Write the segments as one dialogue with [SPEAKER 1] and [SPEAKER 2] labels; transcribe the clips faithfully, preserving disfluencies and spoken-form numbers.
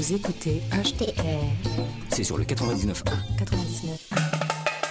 [SPEAKER 1] Vous écoutez H T R.
[SPEAKER 2] C'est sur le quatre-vingt-dix-neuf point un.
[SPEAKER 1] quatre-vingt-dix-neuf point un.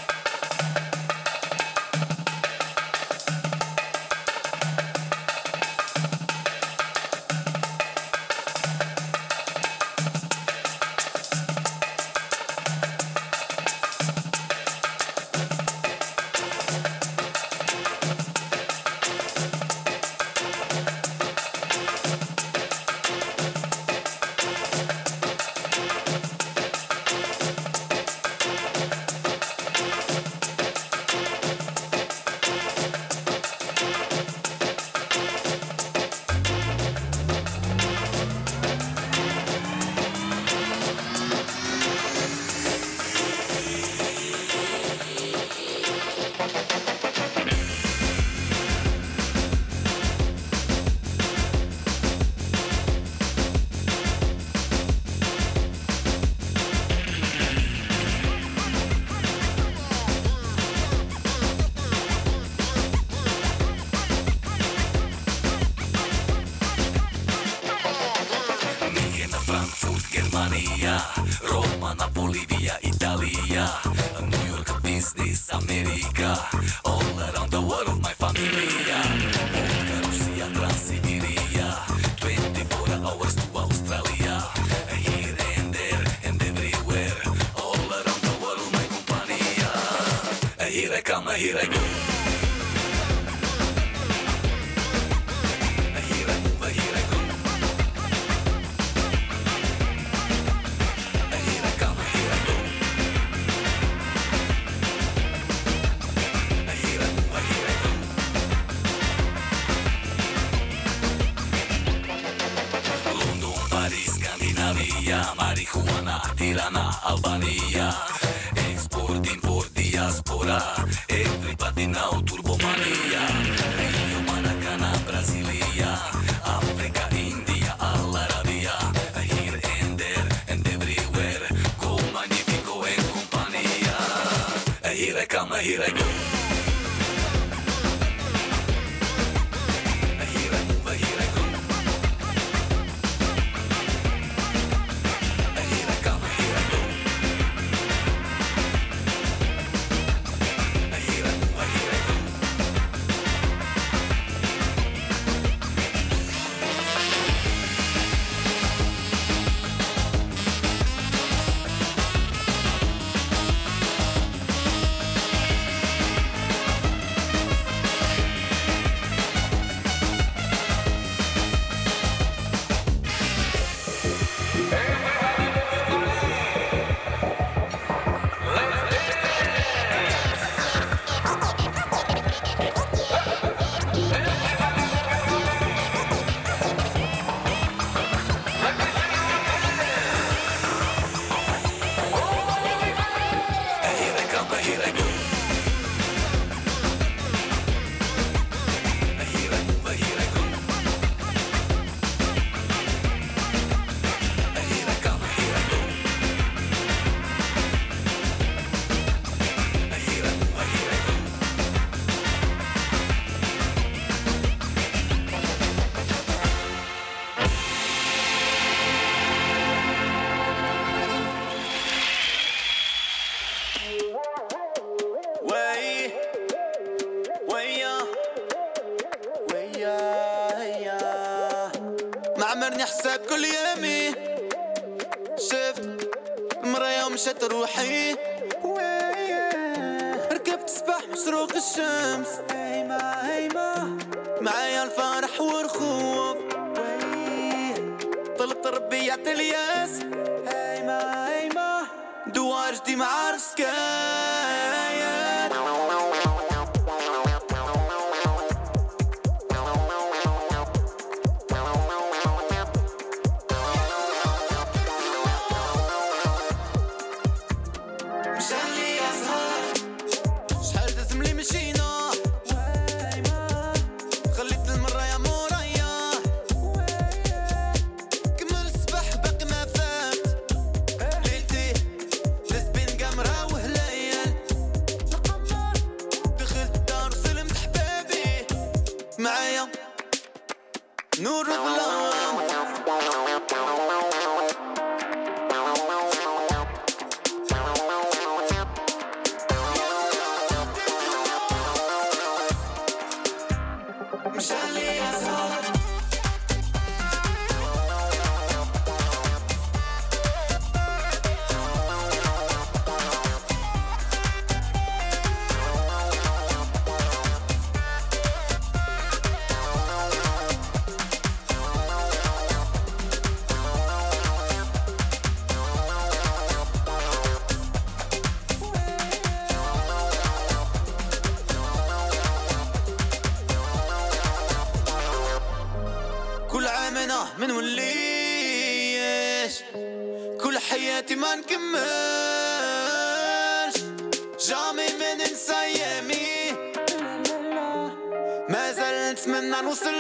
[SPEAKER 3] Roma, Napoli, via Italia, New York, business, America, all around the world, my familia. Vodka, Russia, Trans-Siberia, twenty-four hours to Australia, here and there and everywhere, all around the world, my compania. Here I come, here I go. Marihuana, Tirana, Albania, export, import, diaspora, everybody now turbomania, Rio, Maracana, Brasilia, Africa, India, Al Arabia, here and there and everywhere, go magnifico and compania, here I come, here I go.
[SPEAKER 4] حساب كل يومي شفت المرايا ومشات روحي ركبت صباح مشروق الشمس هيما هيما معايا الفرح والخوف طلبت ربي يعطي الياس هيما هيما دوار جدي مع رسكايات نور الظلام من وليش كل حياتي ما نكملش جامي ما ننسى ايامي ما زلت نتمنى نوصل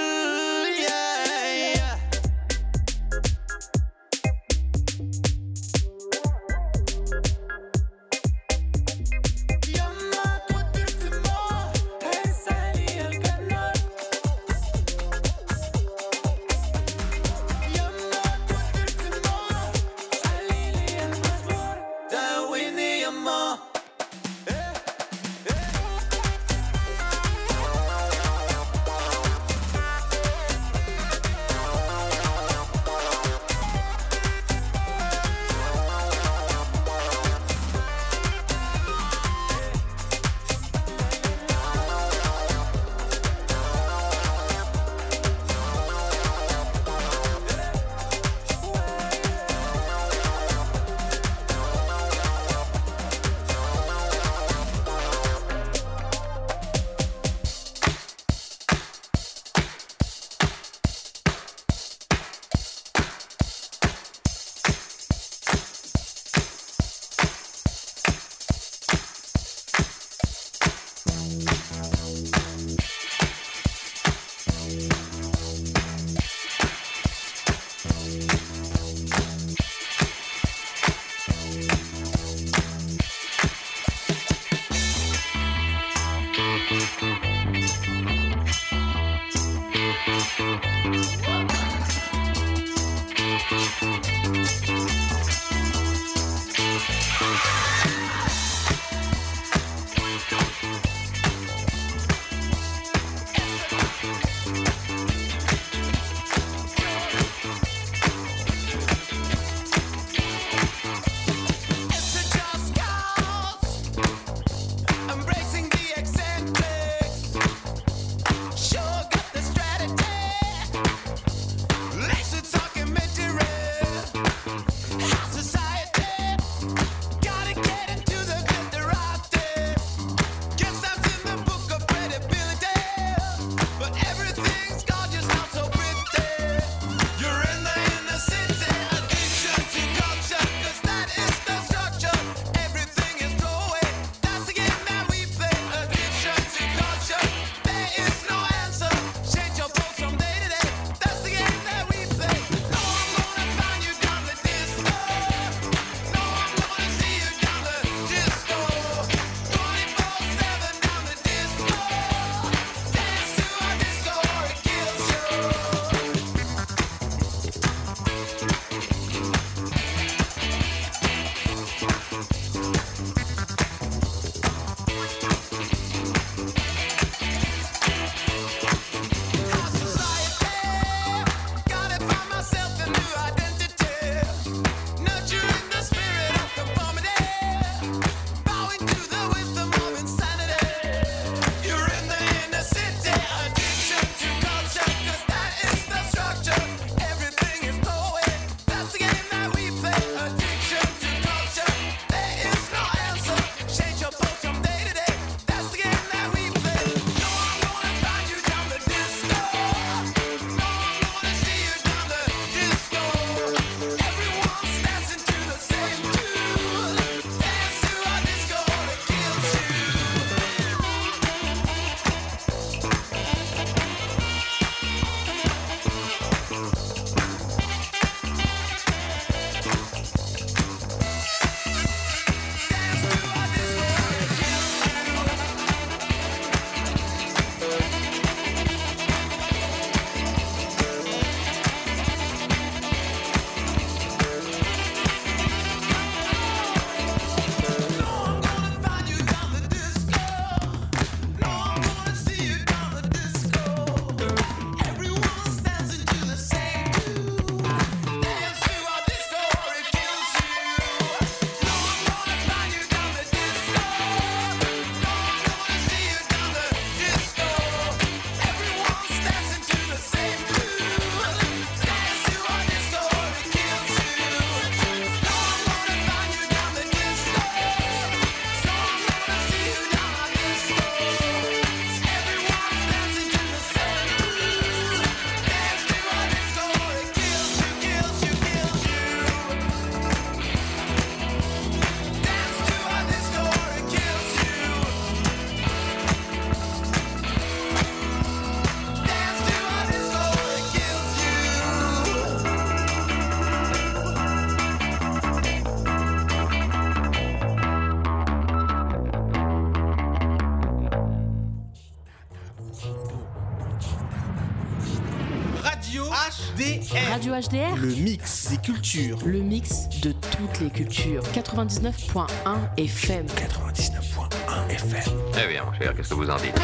[SPEAKER 4] Radio H D R.
[SPEAKER 5] Radio H D R.
[SPEAKER 6] Le mix des cultures.
[SPEAKER 5] Le mix de toutes les cultures. quatre-vingt-dix-neuf point un F M.
[SPEAKER 6] quatre-vingt-dix-neuf point un F M.
[SPEAKER 7] Eh bien, mon cher, qu'est-ce que vous en dites?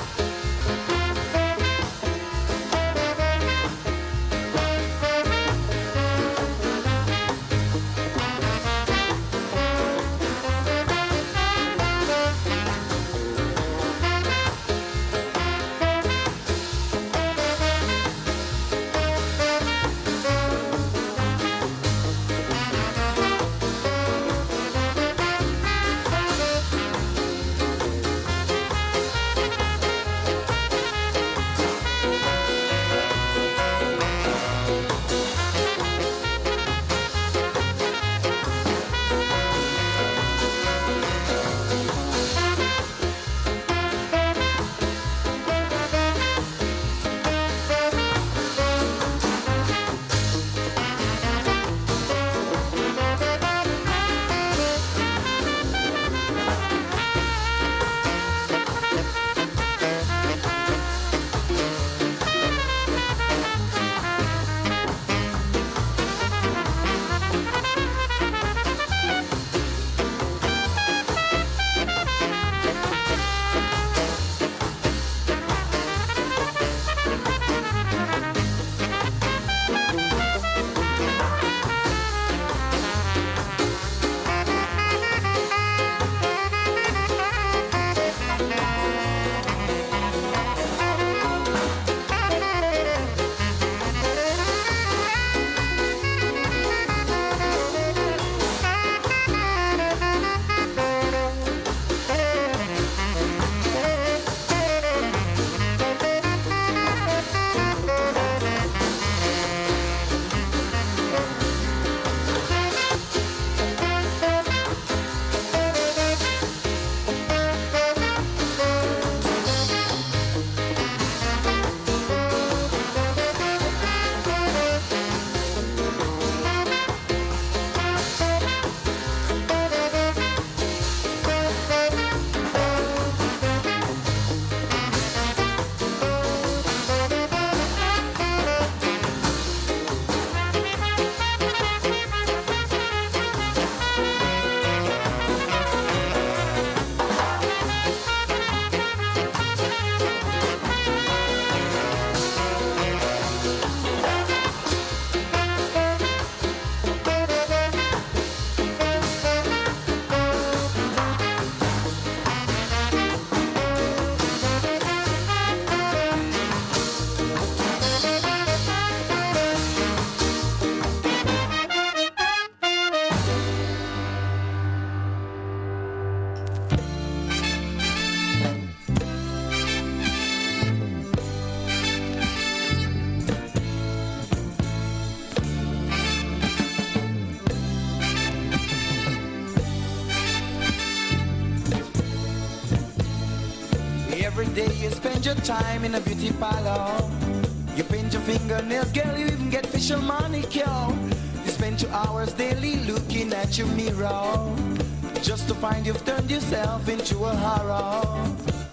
[SPEAKER 4] Every day you spend your time in a beauty parlor. You paint your fingernails, girl, you even get facial manicure. You spend two hours daily looking at your mirror, just to find you've turned yourself into a horror.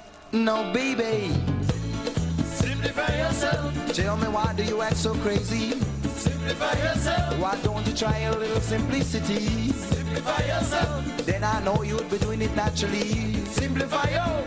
[SPEAKER 4] No, baby, simplify yourself. Tell me, why do you act so crazy? Simplify yourself. Why don't you try a little simplicity? Simplify yourself. Then I know you'd be doing it naturally. Simplify yourself.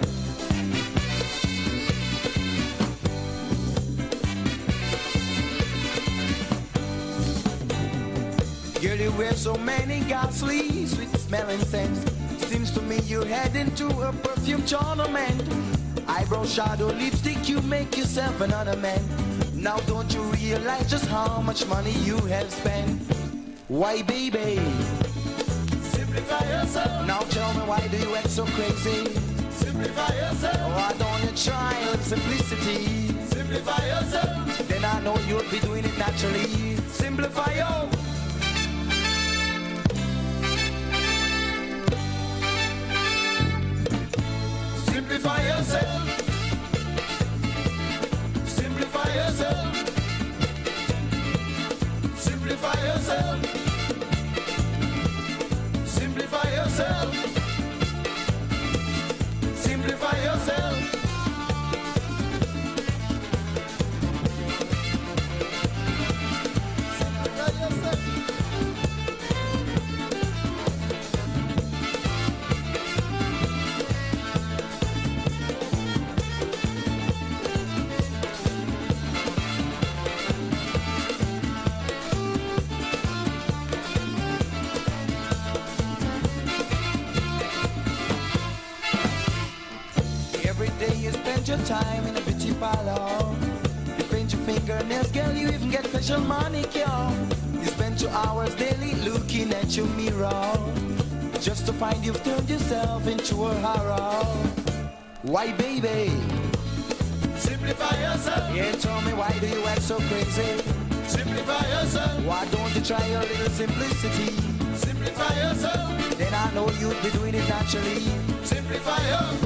[SPEAKER 4] Girl, you wear so many ghastly, sweet-smelling scents. Seems to me you're heading to a perfume tournament. Eyebrow shadow, lipstick, you make yourself another man. Now don't you realize just how much money you have spent? Why, baby? Simplify yourself. Now tell me, why do you act so crazy? Simplify yourself. Why don't you try a little simplicity? Simplify yourself. Then I know you'll be doing it naturally. Simplify yourself. Simplify yourself. Simplify yourself. Simplify yourself. Simplify yourself. Simplify yourself. time in a beauty parlor. You paint your fingernails, girl, you even get facial manicure. You spend two hours daily looking at your mirror, just to find you've turned yourself into a horror. Why, baby? Simplify yourself. Yeah, tell me, why do you act so crazy? Simplify yourself. Why don't you try a little simplicity? Simplify yourself. Then I know you'd be doing it naturally. Simplify yourself.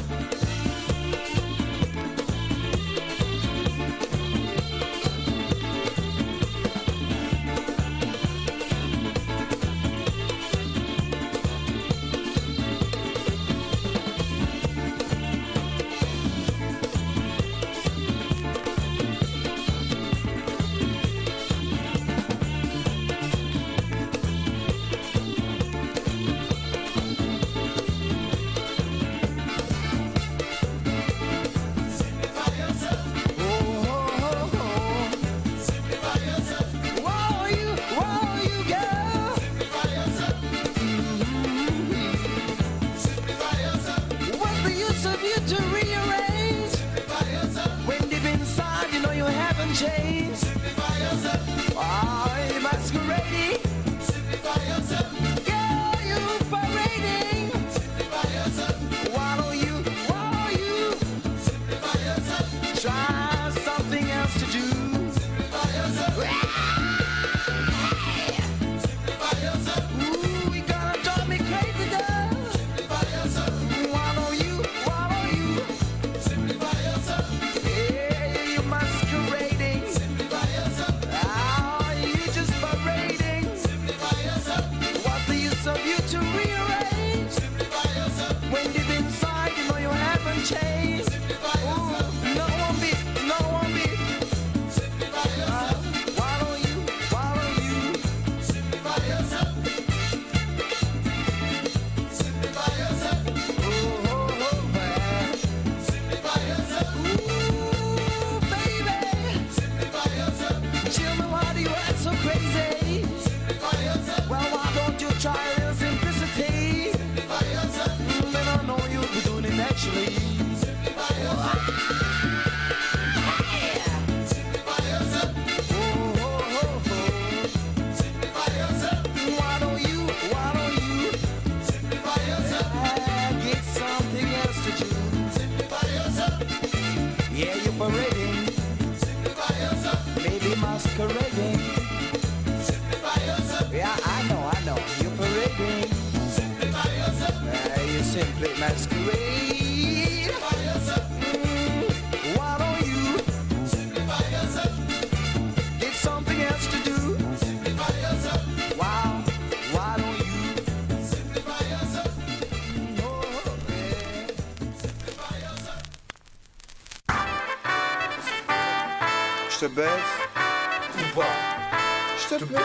[SPEAKER 8] Je te baise ou pas? Je te baise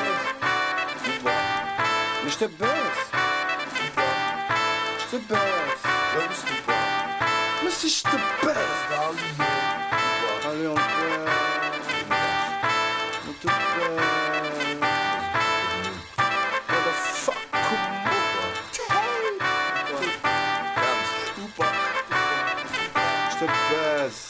[SPEAKER 8] ou pas? Mais je te baise ou pas? Je te baise ou pas? Mais si je te baise, allez on baise, on te baise. What the fuck? Ou pas? Je te baise.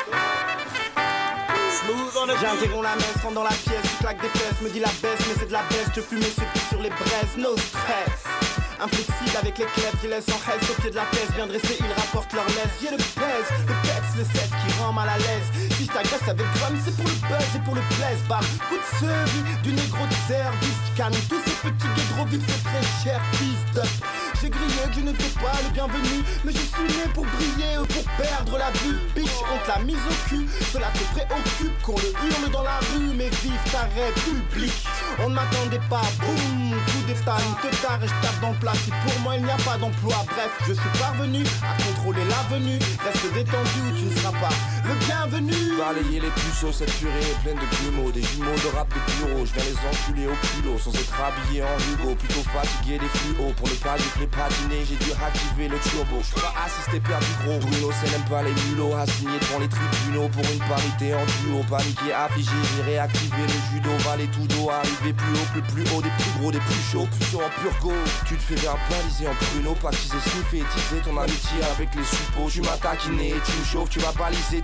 [SPEAKER 9] J'interromps la messe, rentre dans la pièce, tu claques des fesses, me dis la baisse, mais c'est de la baisse, je fume et c'est plus sur les braises, no stress. Inflexible avec les clefs, ils laissent en reste au pied de la peste, bien dressés, ils rapportent leur laisse. Viens le pèse, le pète, le cesse qui rend mal à l'aise. Si je t'agresse avec drum, c'est pour le buzz et pour le plaise. Bam, coup de serie, du négro de service, calme tous ces petits guédros vite, c'est très cher, fils de. J'ai grillé que je n'étais pas le bienvenu, mais je suis né pour briller ou pour perdre la vue. Bitch, on te l'a mise au cul, cela te préoccupe qu'on le hurle dans la rue, mais vive ta république. On ne m'attendait pas, boum, coup d'état, une teutard et je tape dans le plat. Si pour moi il n'y a pas d'emploi, bref, je suis parvenu à contrôler l'avenue. Reste détendu ou tu ne seras pas le bienvenu.
[SPEAKER 10] Balayer les puceaux, cette purée est pleine de grumeaux, des jumeaux de rap de bureau. Je viens les enculer au culot, sans être habillé en Hugo. Plutôt fatigué des fluos, pour ne pas gifler patiner, j'ai dû activer le turbo. Je pas assister perdu gros. Bruno c'est n'aime pas les mulots, assigné devant les tribunaux pour une parité en duo. Paniqué, affligé, j'ai réactivé le judo. Valet tout dos, arrivé plus haut, plus plus haut, des plus gros, des plus chauds, plus chaud en pur go. Tu te fais verbaliser en pruneau, pactiser, sniffer, teaser ton amitié avec les suppos. Tu m'as taquiné, tu me chauffes, tu vas baliser, tu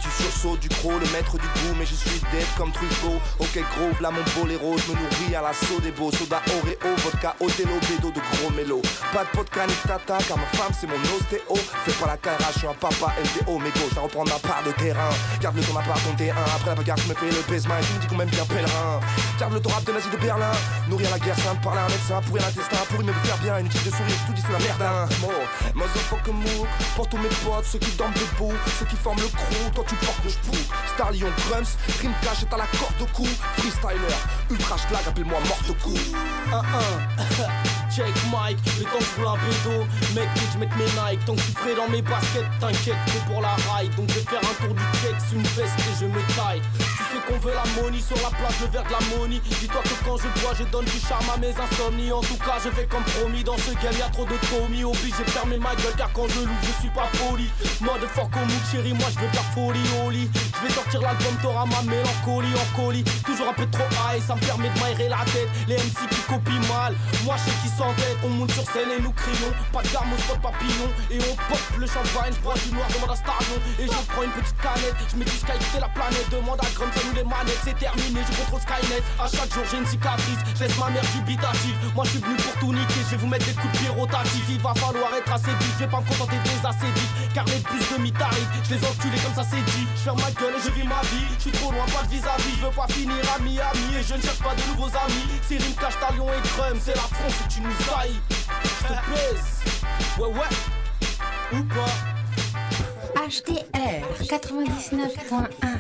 [SPEAKER 10] du sursaut, du gros, le maître du goût. Mais je suis dead comme Truffaut. Ok gros, là mon boléro, je me nourris à l'assaut des beaux. Soda Oreo, vodka, Othello, bédo de gros mélos. Pas de vodka ni tata, car ma femme c'est mon ostéo. Fais pas la cara, je suis un papa L D O. Mais go, je vais reprendre ma part de terrain. Garde le ton appart, ton T un. Après la bagarre, je me fais le baisement. Et tu me dis qu'on m'aime bien pèlerin. Garde le ton rap de nazi de Berlin. Nourrir la guerre sainte, parler à un médecin. Pourrir l'intestin, pourrir me faire bien. Inutile de sourire, tout dit c'est la merde hein. Mo, motherfucker mook. Pour tous mes potes, ceux qui dorment debout, ceux qui forment le crew, toi tu portes le spook. Star Lion Drums, Dream Cash est à la corde au cou. Freestyler, ultra schlag, appelle-moi morte au cou.
[SPEAKER 9] un un Check Mike, le temps que je roule un bédo. Mec, bitch, mec mes Nike. Tant que tu ferais dans mes baskets, t'inquiète, t'es pour la ride. Donc je vais faire un tour du check, une veste et je me taille. Tu sais qu'on veut la money sur la plage, le verre de la money. Dis-toi que quand je bois, je donne du charme à mes insomnies. En tout cas, je fais comme promis. Dans ce game, y'a trop de Tommy. Obligé de fermer ma gueule, car quand je l'ouvre, je suis pas poli. Mode fort comme mood, chérie, moi je veux de la folie au lit. Je vais sortir l'album, t'auras ma mélancolie en colis. Toujours un peu trop high, ça me permet de m'aérer la tête. Les M C qui copient mal, moi je sais qui s'entête. On monte sur scène et nous crions. Pas de garde, mon spot papillon. Et on pop le champagne, je bois du noir, demande à Starion. Et je prends une petite canette, je mets du Sky quitter la planète. Demande à Grum, ça nous les manettes. C'est terminé, je contrôle Skynet. À chaque jour j'ai une cicatrice, je laisse ma mère dubitative. Moi je suis venu pour tout niquer, je vais vous mettre des coups de pied rotatifs. Il va falloir être assez vite, je vais pas me contenter des acédiques. Car les plus de mi t'arrivent, je les enculés comme ça c'est dit. Je ferme ma gueule et je vis ma vie, je suis trop loin, pas de vis-à-vis. Je veux pas finir à Miami et je ne cherche pas de nouveaux amis. C'est Rim, Cash, Talion et Drum, c'est la France et tu nous haïs. Je te baisse, ouais ouais, ou pas.
[SPEAKER 1] H D R quatre-vingt-dix-neuf point un.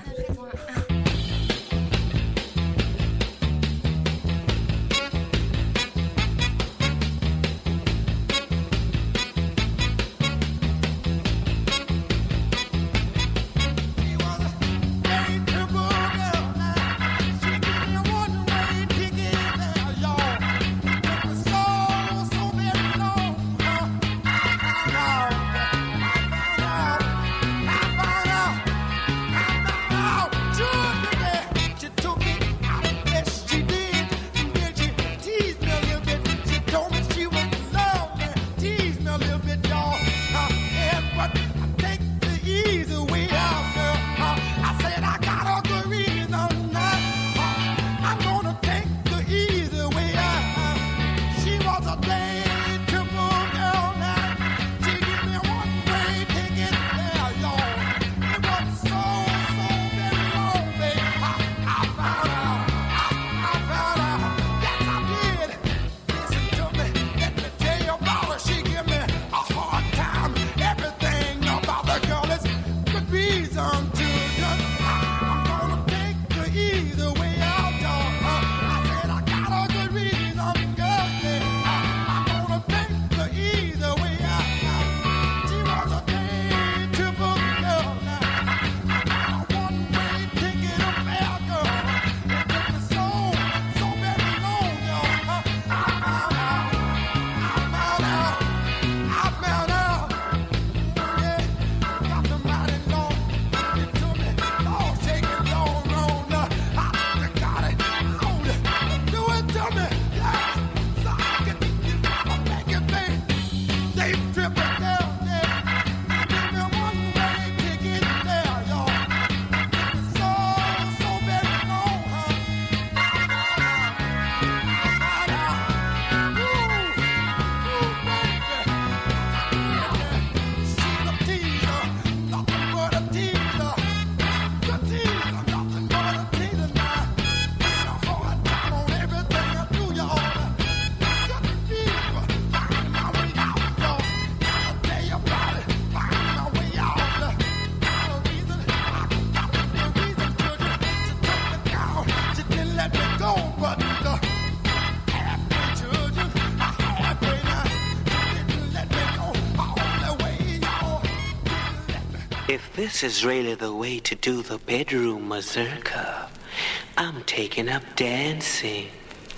[SPEAKER 11] If this is really the way to do the bedroom mazurka, I'm taking up dancing.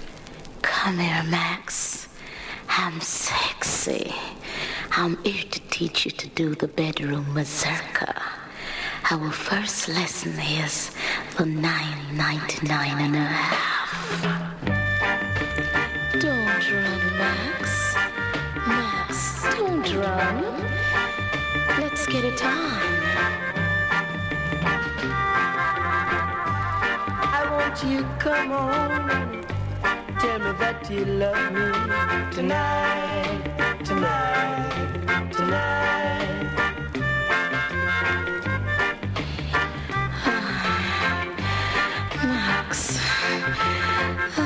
[SPEAKER 12] Come here, Max. I'm sexy. I'm here to teach you to do the bedroom mazurka. Our first lesson is for nine ninety-nine and a half.
[SPEAKER 5] Don't run, Max. Max, don't run. Let's get it on.
[SPEAKER 4] won't you come on and tell me that you love me tonight, tonight, tonight.
[SPEAKER 12] Max, I,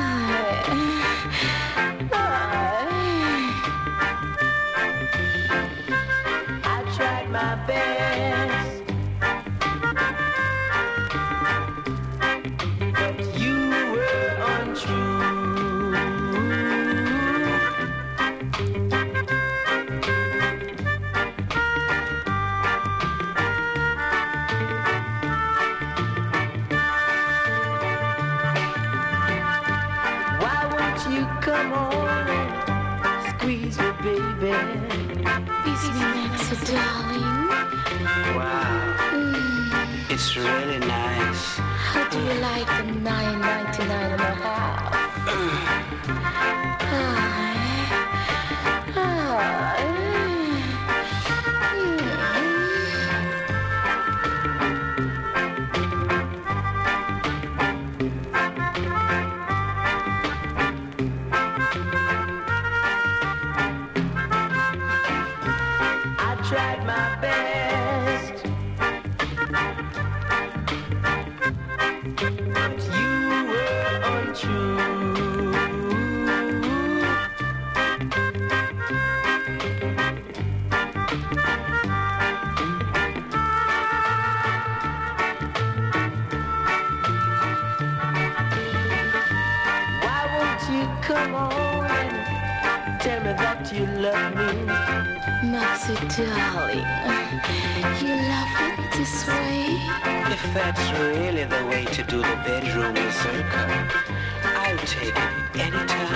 [SPEAKER 4] I, I tried my best, but you were untrue. Come on and squeeze me, baby.
[SPEAKER 12] Kiss me, Max, darling.
[SPEAKER 11] Wow,
[SPEAKER 12] Mm.
[SPEAKER 11] it's really nice.
[SPEAKER 12] How do you like the nine ninety-nine and a half? Ah, ah,
[SPEAKER 4] Tried my best, but you were untrue. Why won't you come on and tell me that you love me?
[SPEAKER 12] Maxie, darling, you love it this way?
[SPEAKER 11] If that's really the way to do the bedroom mazurka, I'll take it anytime.